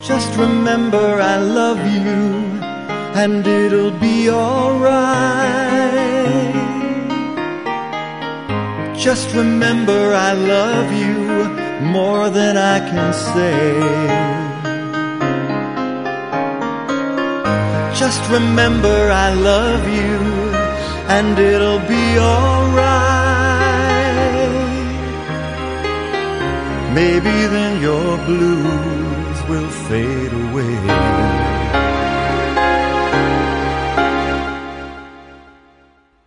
Just remember I love you, and it'll be alright. Just remember I love you more than I can say. Just remember I love you, and it'll be alright. Maybe then your blues will fade away.